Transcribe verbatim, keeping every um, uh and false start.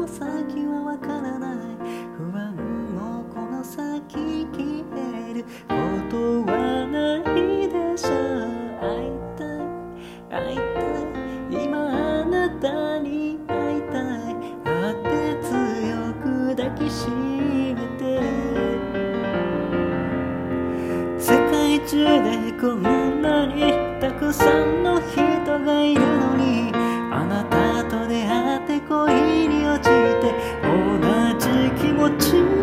の先はわからない。不安もこの先消えることはないでしょう。会いたい会いたい、今あなたに会いたい。会って強く抱きしめて、世界中でこんなにたくさんの人がいるのに、あなたと出会って恋に落ちて同じ気持ち